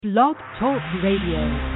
Blog Talk Radio.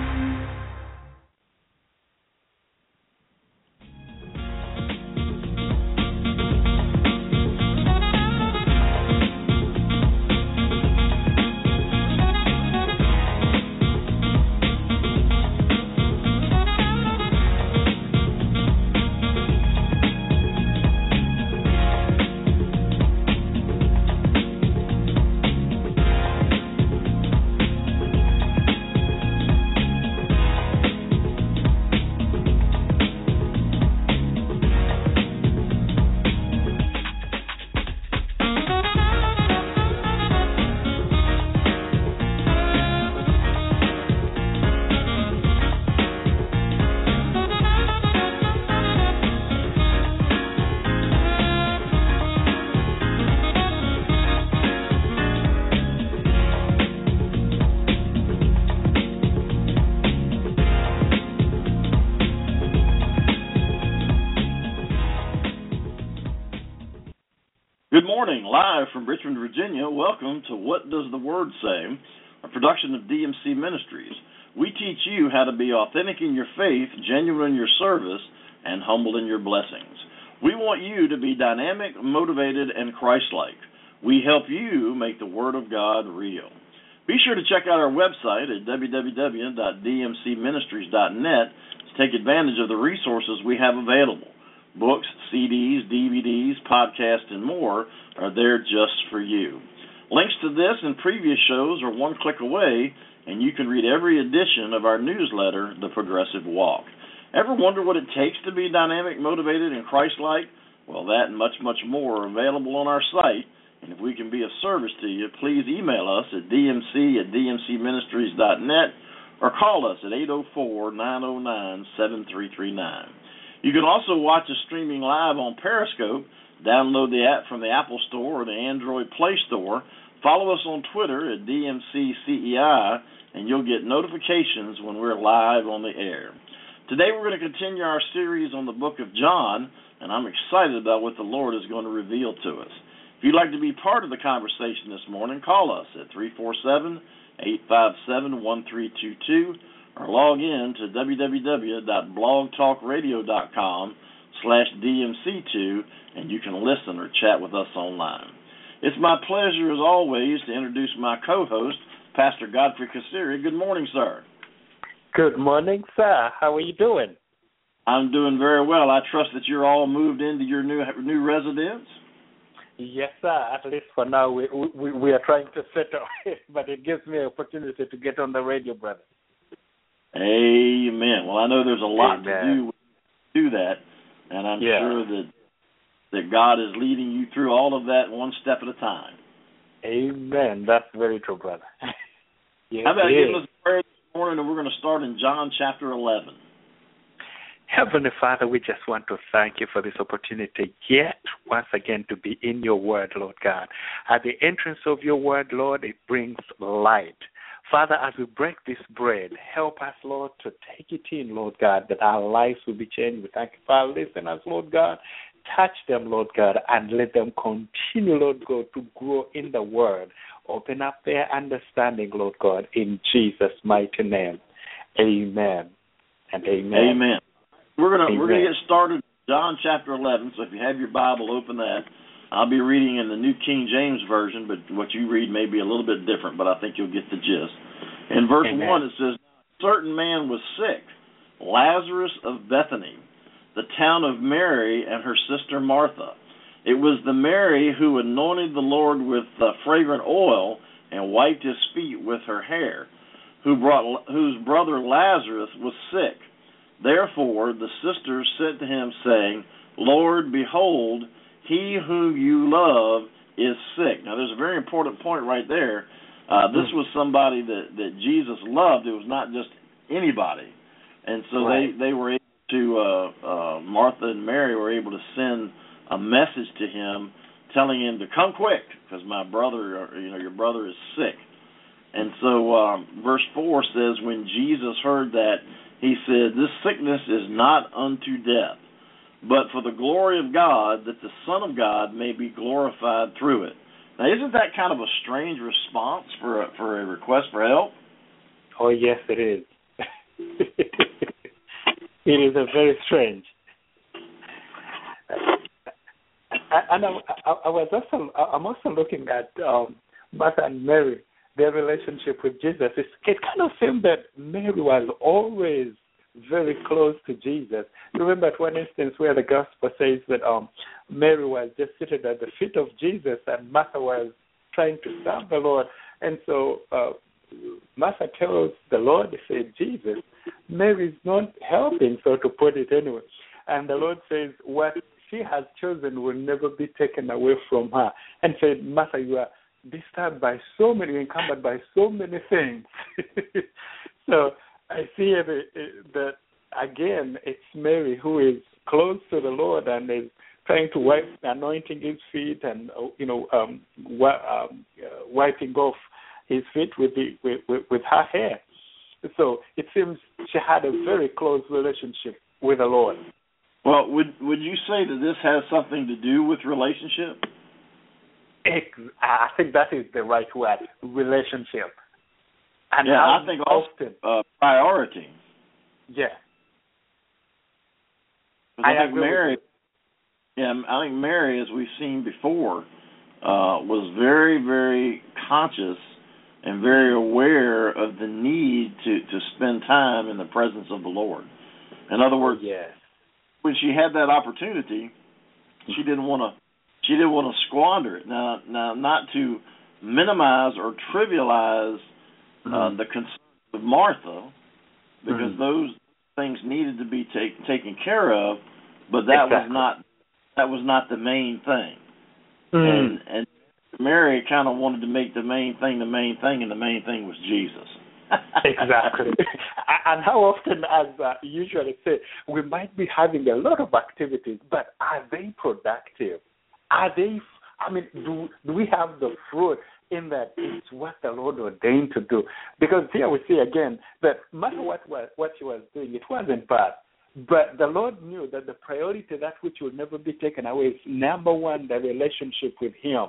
Good morning, live from Richmond, Virginia. Welcome to What Does the Word Say, a production of DMC Ministries. We teach you how to be authentic in your faith, genuine in your service, and humble in your blessings. We want you to be dynamic, motivated, and Christ-like. We help you make the Word of God real. Be sure to check out our website at www.dmcministries.net to take advantage of the resources we have available. Books, CDs, DVDs, podcasts, and more are there just for you. Links to this and previous shows are one click away, and you can read every edition of our newsletter, The Progressive Walk. Ever wonder what it takes to be dynamic, motivated, and Christ-like? Well, that and much, much more are available on our site, and if we can be of service to you, please email us at dmc@dmcministries.net or call us at 804-909-7339. You can also watch us streaming live on Periscope. Download the app from the Apple Store or the Android Play Store. Follow us on Twitter at DMCCEI, and you'll get notifications when we're live on the air. Today we're going to continue our series on the book of John, and I'm excited about what the Lord is going to reveal to us. If you'd like to be part of the conversation this morning, call us at 347-857-1322. or log in to www.blogtalkradio.com/DMC2, and you can listen or chat with us online. It's my pleasure, as always, to introduce my co-host, Pastor Godfrey Kassiri. Good morning, sir. Good morning, sir. How are you doing? I'm doing very well. I trust that you're all moved into your new residence. Yes, sir. At least for now, we are trying to settle it, but it gives me an opportunity to get on the radio, brother. Amen. Well, I know there's a lot to do that, and I'm sure that God is leading you through all of that one step at a time. Amen. That's very true, brother. How about giving us a prayer this morning, and we're going to start in John chapter 11. Heavenly Father, we just want to thank you for this opportunity yet once again to be in your word, Lord God. At the entrance of your word, Lord, it brings light. Father, as we break this bread, help us, Lord, to take it in, Lord God, that our lives will be changed. We thank you for our listeners, Lord God. Touch them, Lord God, and let them continue, Lord God, to grow in the word. Open up their understanding, Lord God, in Jesus' mighty name. Amen and amen. Amen. We're gonna get started, John chapter 11, so if you have your Bible, open that. I'll be reading in the New King James Version, but what you read may be a little bit different, but I think you'll get the gist. In verse 1, it says, "A certain man was sick, Lazarus of Bethany, the town of Mary and her sister Martha. It was the Mary who anointed the Lord with fragrant oil and wiped his feet with her hair, whose brother Lazarus was sick. Therefore the sisters said to him, saying, Lord, behold, he whom you love is sick." Now, there's a very important point right there. This was somebody that Jesus loved. It was not just anybody. And so they were able to, Martha and Mary were able to send a message to him telling him to come quick because my brother, your brother is sick. And so verse 4 says, when Jesus heard that, he said, "This sickness is not unto death, but for the glory of God, that the Son of God may be glorified through it." Now, isn't that kind of a strange response for a request for help? Oh, yes, it is. It is a very strange. And I'm also looking at Martha and Mary, their relationship with Jesus. It kind of seemed that Mary was always very close to Jesus. Remember at one instance where the gospel says that Mary was just seated at the feet of Jesus and Martha was trying to serve the Lord. And so Martha tells the Lord, he said, Jesus, Mary's not helping, so to put it anyway. And the Lord says, what she has chosen will never be taken away from her. And said, Martha, you are disturbed by so many, encumbered by so many things. So I see that, again, it's Mary who is close to the Lord and is trying to anointing his feet and, wiping off his feet with her hair. So it seems she had a very close relationship with the Lord. Well, would you say that this has something to do with relationship? I think that is the right word, relationship. And I think also priority. Yeah. I think Mary. Yeah, I think Mary, as we've seen before, was very, very conscious and very aware of the need to spend time in the presence of the Lord. In other words, yes, when she had that opportunity, she didn't want to squander it. Now, not to minimize or trivialize the concerns of Martha, because those things needed to be taken care of, but that was not the main thing. And Mary kind of wanted to make the main thing, and the main thing was Jesus. Exactly. And how often, as you usually say, we might be having a lot of activities, but are they productive? Are they, do we have the fruit in that it's what the Lord ordained to do? Because here we see again that no matter what she was doing, it wasn't bad. But the Lord knew that the priority, that which will never be taken away, is number one, the relationship with Him.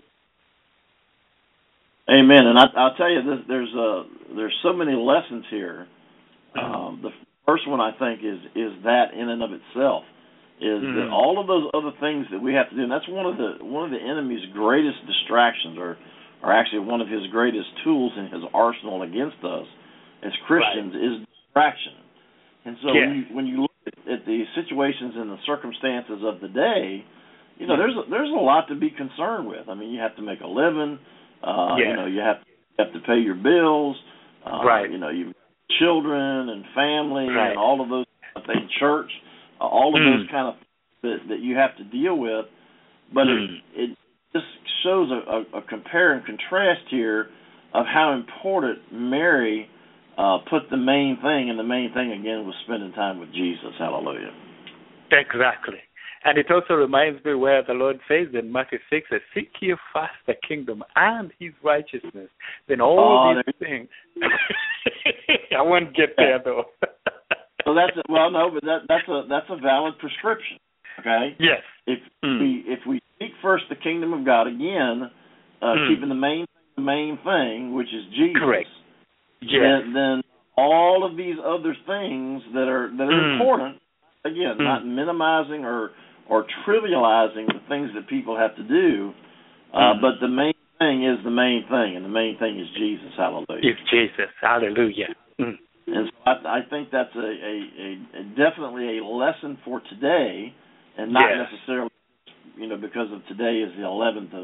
Amen. And I'll tell you, there's so many lessons here. The first one, I think, is that in and of itself is that all of those other things that we have to do, and that's one of the enemy's greatest distractions, or actually one of his greatest tools in his arsenal against us as Christians, is distraction. And so when you look at the situations and the circumstances of the day, there's a lot to be concerned with. I mean, you have to make a living. You have to pay your bills. You've children and family and all of those things, church, all of those kind of that you have to deal with. But it just shows a compare and contrast here of how important Mary put the main thing, and the main thing again was spending time with Jesus. Hallelujah. Exactly. And it also reminds me where the Lord says in Matthew 6, seek ye first the kingdom and His righteousness, then all these things. I won't get there though. So that's a valid prescription. Okay. Yes. If we seek first the kingdom of God, again, keeping the main thing, which is Jesus. Correct. Yes. Then all of these other things that are important, again, not minimizing or trivializing the things that people have to do, but the main thing is the main thing, and the main thing is Jesus. Hallelujah. It's Jesus. Hallelujah. And so I think that's a definitely a lesson for today, and not necessarily because of today is the 11th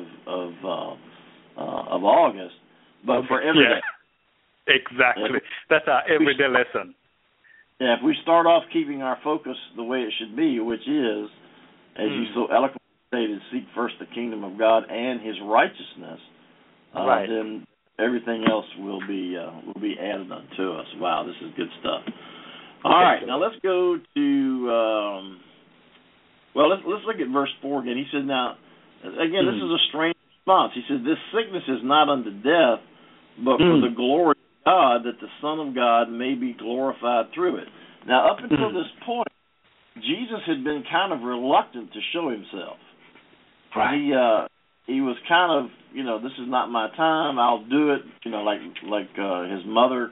of August, but for every day. Exactly. That's our everyday lesson. Yeah, if we start off keeping our focus the way it should be, which is, as you so eloquently stated, seek first the kingdom of God and His righteousness, then everything else will be added unto us. Wow, this is good stuff. All right, now let's go to let's look at verse 4 again. He said, now, again, this is a strange response. He said, this sickness is not unto death, but for the glory of God, that the Son of God may be glorified through it. Now, up until this point, Jesus had been kind of reluctant to show Himself. Right. He was kind of, this is not my time. I'll do it. Like his mother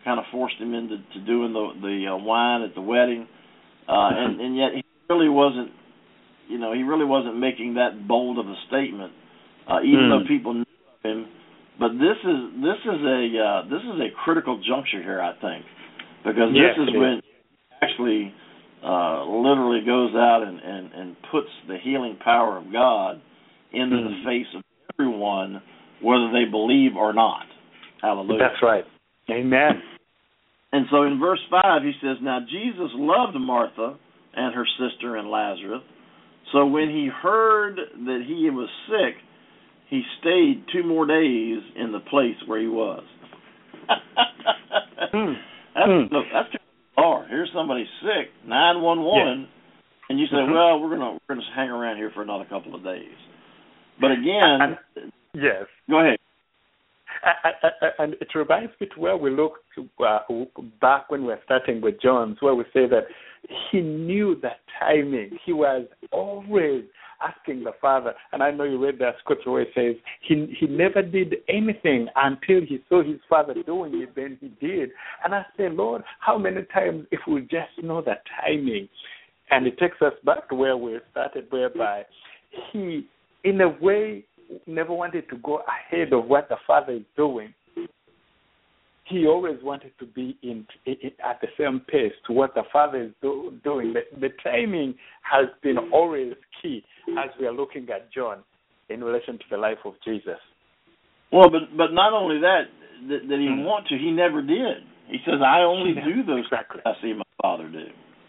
kind of forced him into doing the wine at the wedding, and yet he really wasn't, he really wasn't making that bold of a statement, even though people knew him. But this is a critical juncture here, I think, because this is when he actually literally goes out and puts the healing power of God into the face of everyone, whether they believe or not. Hallelujah. That's right. Amen. And so in verse 5, he says, "Now Jesus loved Martha and her sister and Lazarus. So when he heard that he was sick, he stayed 2 more days in the place where he was." That's kind of bizarre. Here's somebody sick, 911, and you say, "Well, we're gonna hang around here for another couple of days." But again, yes. Go ahead. And it reminds me to where we look back when we were starting with John, where we say that he knew that timing. He was always asking the Father, and I know you read that scripture where it says he never did anything until he saw his Father doing it, then he did. And I say, Lord, how many times if we just know that timing? And it takes us back to where we started, whereby he, in a way, never wanted to go ahead of what the Father is doing. He always wanted to be at the same pace to what the Father is doing. The timing has been always key as we are looking at John in relation to the life of Jesus. Well, but not only that he want to, he never did. He says, "I only do those things I see my Father do."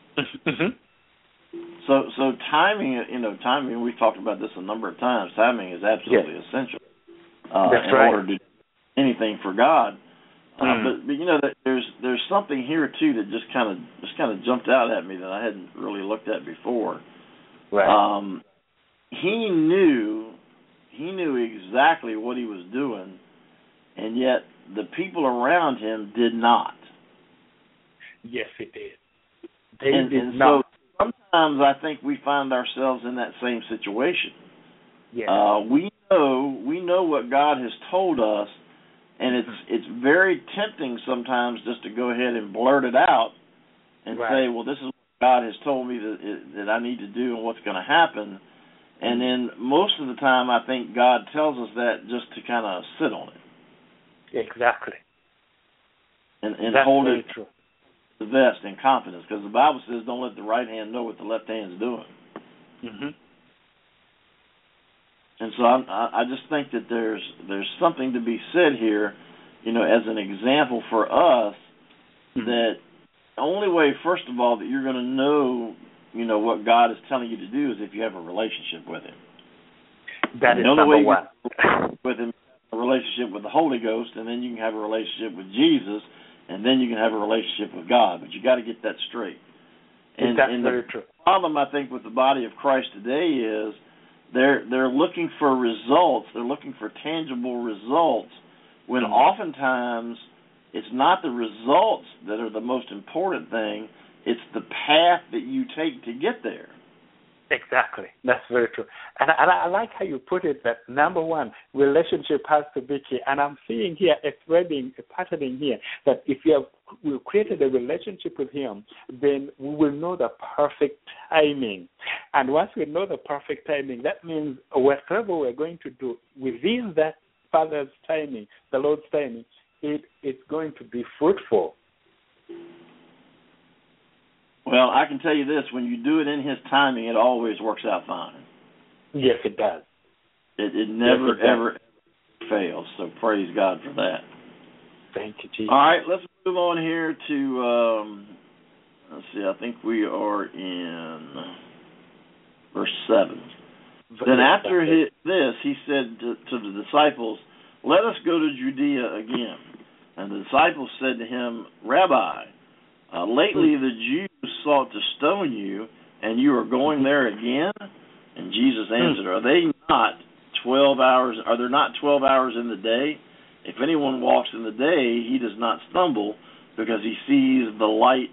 So timing, we've talked about this a number of times. Timing is absolutely essential in order to do anything for God. But there's something here too that just kind of jumped out at me that I hadn't really looked at before. Right. He knew exactly what he was doing, and yet the people around him did not. Yes, he did. They did not. So sometimes I think we find ourselves in that same situation. Yes. We know what God has told us, and it's very tempting sometimes just to go ahead and blurt it out and say, "Well, this is what God has told me that I need to do and what's going to happen." And then most of the time, I think God tells us that just to kind of sit on it. Exactly. And hold it to the vest in confidence, because the Bible says, "Don't let the right hand know what the left hand's doing." Mm-hmm. And so I just think that there's something to be said here, as an example for us, that the only way, first of all, that you're going to know, what God is telling you to do is if you have a relationship with Him. That is number one. With Him, a relationship with the Holy Ghost, and then you can have a relationship with Jesus, and then you can have a relationship with God. But you got to get that straight. And very true. The problem, I think, with the body of Christ today is they're looking for results. They're looking for tangible results, when oftentimes it's not the results that are the most important thing. It's the path that you take to get there. Exactly. That's very true. And I like how you put it, that number one, relationship has to be key. And I'm seeing here a patterning here, that if we've created a relationship with Him, then we will know the perfect timing. And once we know the perfect timing, that means whatever we're going to do within that Father's timing, the Lord's timing, it's going to be fruitful. Well, I can tell you this, when you do it in His timing, it always works out fine. Yes, it does. It never, ever fails, so praise God for that. Thank you, Jesus. All right, let's move on here to, let's see, I think we are in verse 7. Then after this, He said to the disciples, "Let us go to Judea again." And the disciples said to Him, "Rabbi, lately the Jews sought to stone you, and you are going there again?" And Jesus answered, Are there not 12 hours in the day? If anyone walks in the day, he does not stumble, because he sees the light,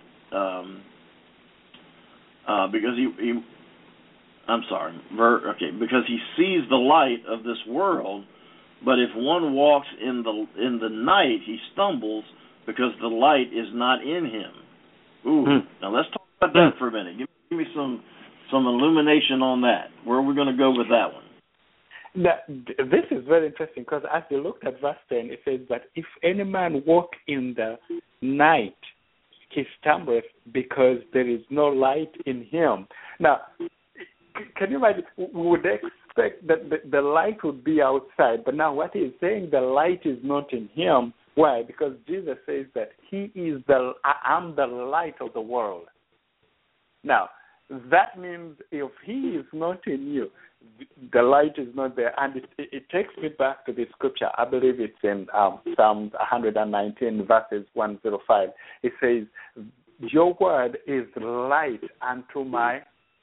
because he sees the light of this world. But if one walks in the night, he stumbles, because the light is not in him. Ooh, now let's talk about that for a minute. Give me some illumination on that. Where are we going to go with that one? Now, this is very interesting because as you looked at verse 10, it says, but if any man walk in the night, he stumbleth because there is no light in him. Now, can you imagine? We would expect that the light would be outside, but now what he's saying, the light is not in him. Why? Because Jesus says that he is I am the light of the world. Now, that means if he is not in you, the light is not there. And it takes me back to the scripture. I believe it's in Psalms 119, verses 105. It says, your word is light unto my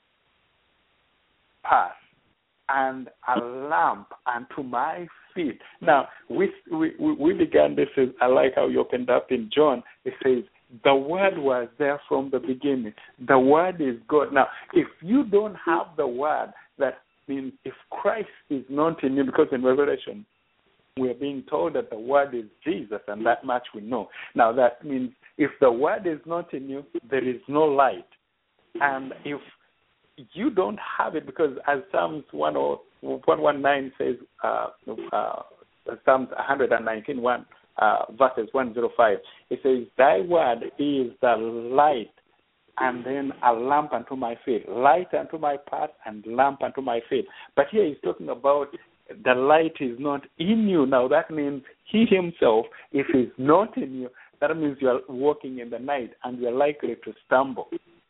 path and a lamp unto my feet. Now, we began this. I like how you opened up in John. It says, the word was there from the beginning. The word is God. Now, if you don't have the word, that means if Christ is not in you, because in Revelation, we're being told that the word is Jesus, and that much we know. Now, that means if the word is not in you, there is no light. And if you don't have it, because as Psalms 119 says, Psalms 119, verses 105, it says, thy word is the light, and then a lamp unto my feet, light unto my path and lamp unto my feet. But here he's talking about the light is not in you. Now that means he himself, if he's not in you, that means you are walking in the night and you're likely to stumble.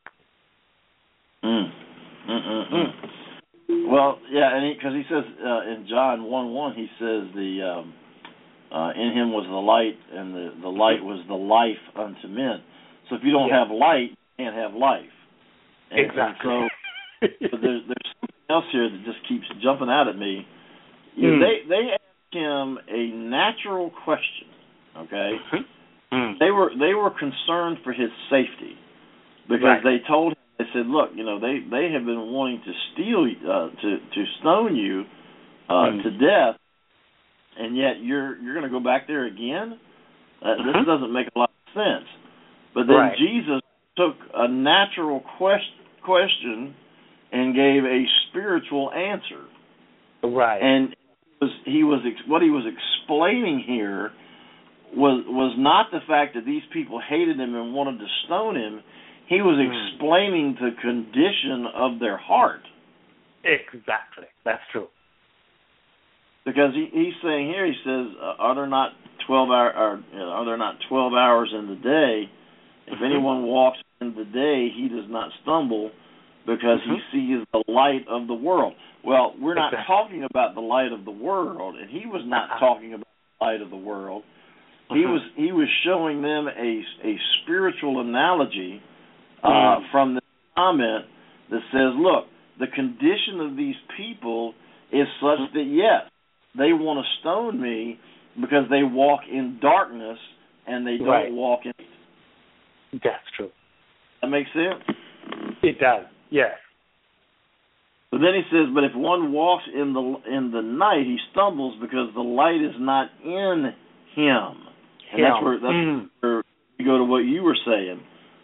Well, yeah, and because he says in John 1:1, he says in him was the light, and the light was the life unto men. So if you don't have light, you can't have life. And, exactly. And so there's something else here that just keeps jumping out at me. You know, they asked him a natural question. Okay, they were concerned for his safety because they told him, they said, look, you know, they have been wanting to steal, to stone you to death, and yet you're going to go back there again? This doesn't make a lot of sense. But then Jesus took a natural question and gave a spiritual answer. Right. And what he was explaining here was not the fact that these people hated him and wanted to stone him. He was explaining the condition of their heart. Exactly. That's true. Because he's saying here, he says, are there not 12 hours in the day? If anyone walks in the day, he does not stumble because he sees the light of the world. Well, we're not talking about the light of the world, and he was not talking about the light of the world. He was showing them a spiritual analogy from the comment that says, look, the condition of these people is such that, yes, they want to stone me because they walk in darkness and they don't walk in light. That's true. That makes sense? It does, yes. But then he says, but if one walks in the night, he stumbles because the light is not in him. And that's where you go to what you were saying.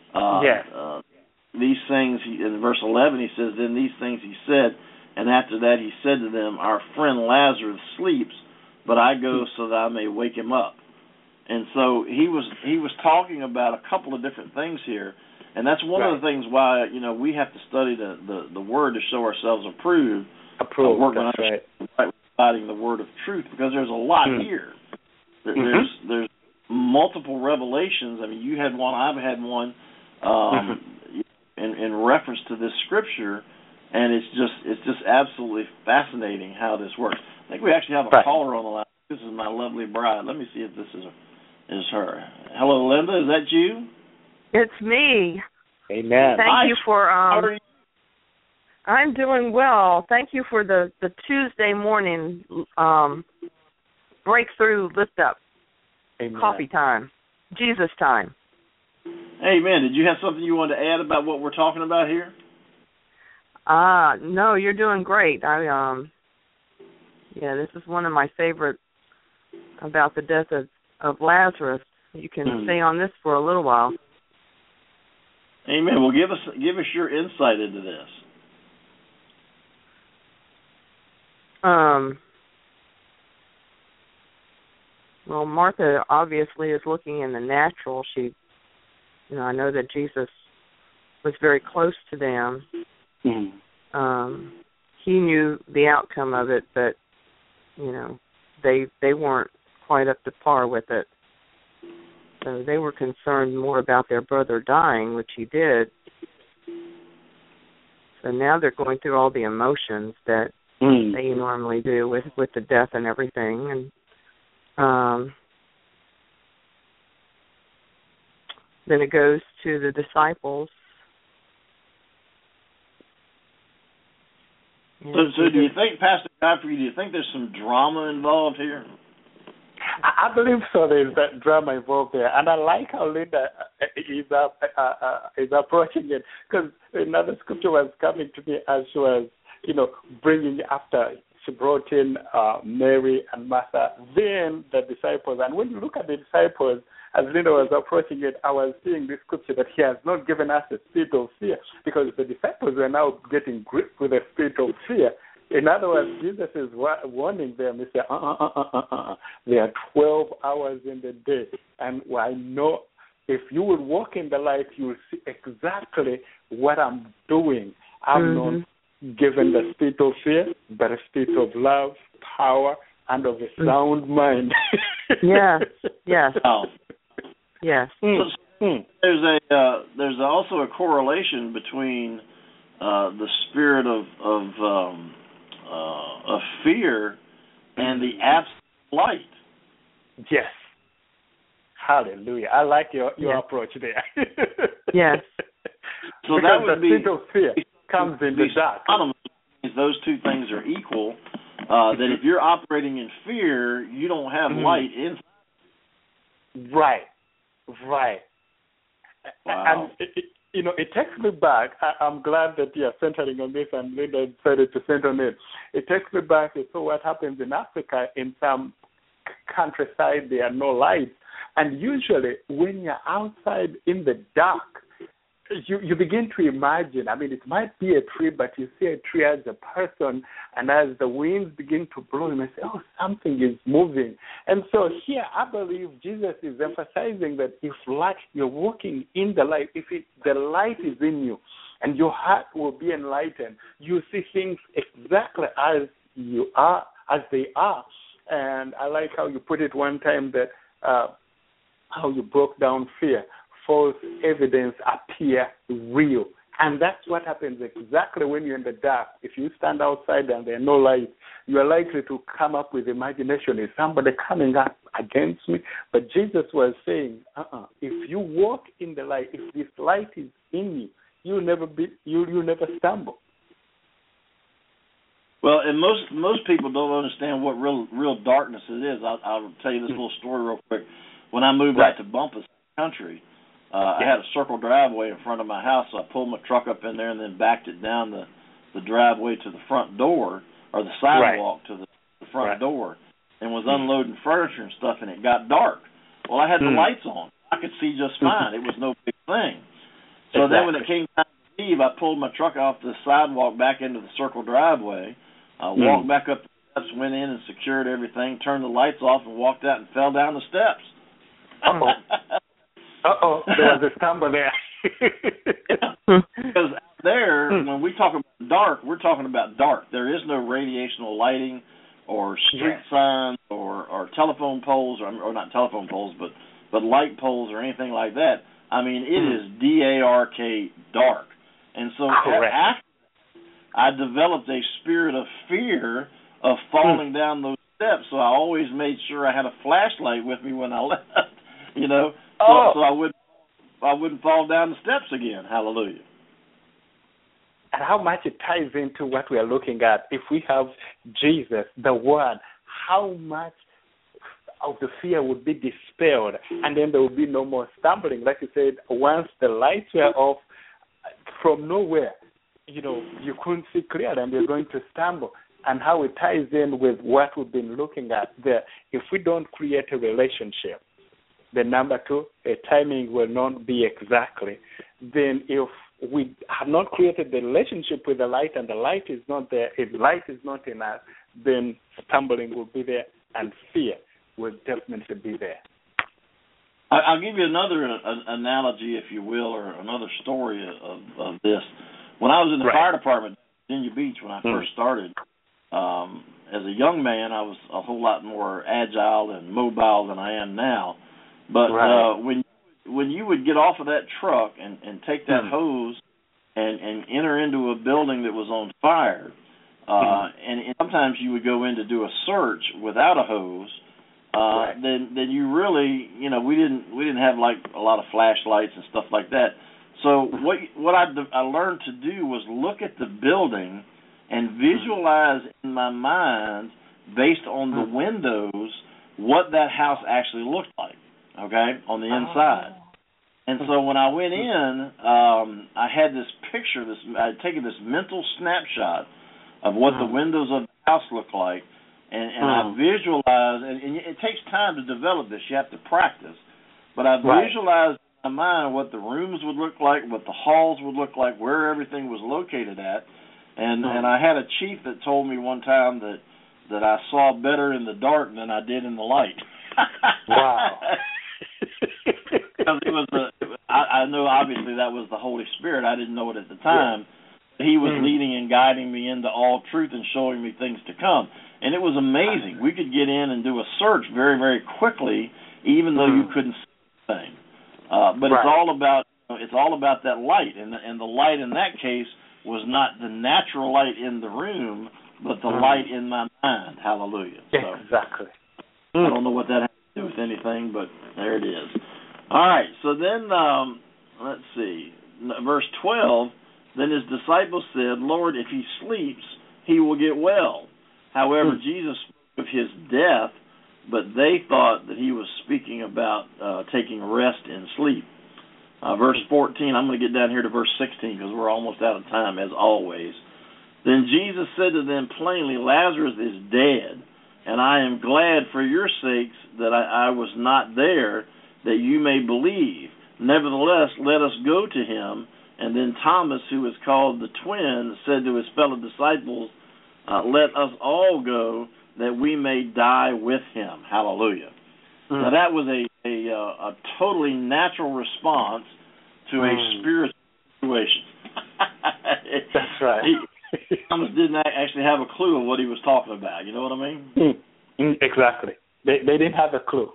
These things, in verse 11, he says, then these things he said, and after that he said to them, our friend Lazarus sleeps, but I go so that I may wake him up. And so he was talking about a couple of different things here, and that's one of the things why, you know, we have to study the Word to show ourselves approved. Working on providing the Word of truth, because there's a lot here. There's multiple revelations. I mean, you had one, I've had one, in reference to this scripture, and it's just absolutely fascinating how this works. I think we actually have a caller on the line. This is my lovely bride. Let me see if this is her. Hello, Linda. Is that you? It's me. Amen. Thank you for. How are you? I'm doing well. Thank you for the Tuesday morning breakthrough lift up. Amen. Coffee time. Jesus time. Amen. Did you have something you wanted to add about what we're talking about here? No, you're doing great. This is one of my favorite about the death of Lazarus. you can stay on this for a little while. Amen. Well, give us your insight into this. Well, Martha obviously is looking in the natural. She, I know that Jesus was very close to them. He knew the outcome of it, but they weren't quite up to par with it. So they were concerned more about their brother dying, which he did. So now they're going through all the emotions that they normally do with the death and everything. And then it goes to the disciples. So do you think, Pastor Godfrey, do you think there's some drama involved here? I believe so. There's that drama involved there, and I like how Linda is approaching it, because another scripture was coming to me as she was, bringing after she brought in Mary and Martha, then the disciples. And when you look at the disciples, as Linda was approaching it, I was seeing this scripture that He has not given us a spirit of fear, because the disciples were now getting gripped with a spirit of fear. In other words, Jesus is warning them. He said, there are 12 hours in the day, and I know if you will walk in the light, you will see exactly what I'm doing. I'm not given the spirit of fear, but a spirit of love, power, and of a sound mind. Yes. Oh. Yes. There's also a correlation between the spirit of fear and the absence of light. Yes. Hallelujah. I like your approach there. Yes. So because that would the be spirit of fear comes in the dark. Those two things are equal. That if you're operating in fear, you don't have light inside. Right. Wow. And it takes me back. I'm glad that you're centering on this, and Linda decided to center on it. It takes me back to what happens in Africa. In some countryside, there are no lights, and usually when you're outside in the dark, you begin to imagine. I mean, it might be a tree, but you see a tree as a person, and as the winds begin to blow, you may say, oh, something is moving. And so here, I believe Jesus is emphasizing that if you're walking in the light, the light is in you, and your heart will be enlightened, you see things exactly as they are. And I like how you put it one time that how you broke down fear. False evidence appear real. And that's what happens exactly when you're in the dark. If you stand outside and there's no light, you are likely to come up with imagination. Is somebody coming up against me? But Jesus was saying, if you walk in the light, if this light is in you, you'll never stumble. Well, and most people don't understand what real darkness it is. I'll tell you this little story real quick. When I moved out to Bumpus country, I had a circle driveway in front of my house, so I pulled my truck up in there and then backed it down the driveway to the front door, or the sidewalk to the front door, and was unloading furniture and stuff, and it got dark. Well, I had the lights on. I could see just fine. It was no big thing. So then when it came time to leave, I pulled my truck off the sidewalk back into the circle driveway. I walked back up the steps, went in and secured everything, turned the lights off, and walked out and fell down the steps. There was a stumble there. Because out there, when we talk about dark, we're talking about dark. There is no radiational lighting or street signs or telephone poles, or not telephone poles, but light poles or anything like that. I mean, it is D-A-R-K, dark. And so after I developed a spirit of fear of falling down those steps, so I always made sure I had a flashlight with me when I left, so I wouldn't fall down the steps again. Hallelujah. And how much it ties into what we are looking at. If we have Jesus, the Word, how much of the fear would be dispelled, and then there would be no more stumbling. Like you said, once the lights were off, from nowhere, you couldn't see clearly and you're going to stumble. And how it ties in with what we've been looking at there. If we don't create a relationship, Then number two, a timing will not be exactly. Then if we have not created the relationship with the light and the light is not there, if light is not in us, then stumbling will be there and fear will definitely be there. I'll give you another analogy, if you will, or another story of this. When I was in the fire department in Virginia Beach, when I first started, as a young man, I was a whole lot more agile and mobile than I am now. But when you would get off of that truck and take that hose and enter into a building that was on fire, and sometimes you would go in to do a search without a hose, then you really, we didn't have like a lot of flashlights and stuff like that. So what I learned to do was look at the building and visualize in my mind, based on the windows, what that house actually looked like, okay, on the inside. And so when I went in, I had this picture, I had taken this mental snapshot of what the windows of the house looked like, and I visualized, and it takes time to develop this, you have to practice, but I visualized in my mind what the rooms would look like, what the halls would look like, where everything was located at. And I had a chief that told me one time that I saw better in the dark than I did in the light. Wow. Because I know obviously that was the Holy Spirit. I didn't know it at the time. He was leading and guiding me into all truth and showing me things to come. And it was amazing. We could get in and do a search very, very quickly, even though you couldn't see anything. But it's all about that light, and the light in that case was not the natural light in the room, but the light in my mind. Hallelujah. So, exactly. I don't know what that has to do with anything, but there it is. All right, so then, let's see, verse 12, then his disciples said, Lord, if he sleeps, he will get well. However, Jesus spoke of his death, but they thought that he was speaking about taking rest in sleep. Verse 14, I'm going to get down here to verse 16 because we're almost out of time, as always. Then Jesus said to them plainly, Lazarus is dead, and I am glad for your sakes that I was not there, that you may believe. Nevertheless, let us go to him. And then Thomas, who is called the twin, said to his fellow disciples, let us all go, that we may die with him. Hallelujah. Now that was a totally natural response to a spiritual situation. That's right. Thomas didn't actually have a clue of what he was talking about. You know what I mean? Exactly. They didn't have a clue.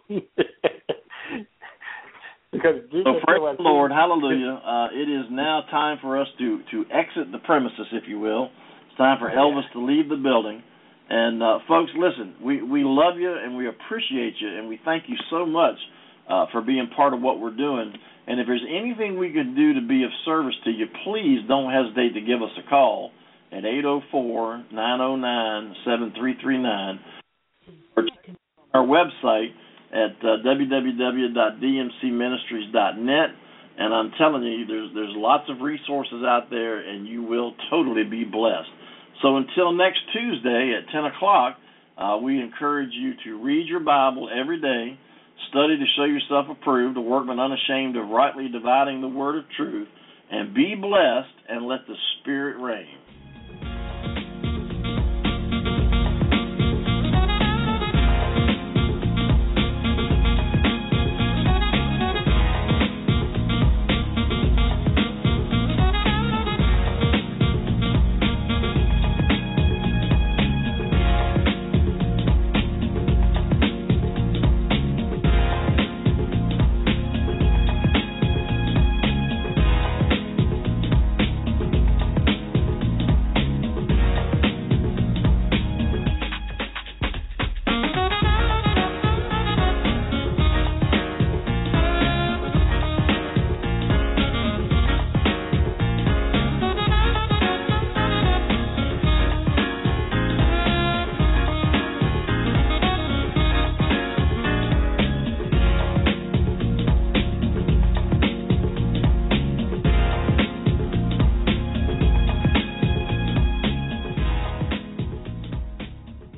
Because Jesus praise the Lord, hallelujah. It is now time for us to exit the premises, if you will. It's time for Elvis to leave the building. And, folks, listen, we love you and we appreciate you, and we thank you so much for being part of what we're doing. And if there's anything we can do to be of service to you, please don't hesitate to give us a call at 804-909-7339 or check our website at www.dmcministries.net. And I'm telling you, there's lots of resources out there, and you will totally be blessed. So until next Tuesday at 10 o'clock, we encourage you to read your Bible every day, study to show yourself approved, a workman unashamed of rightly dividing the word of truth, and be blessed and let the Spirit reign.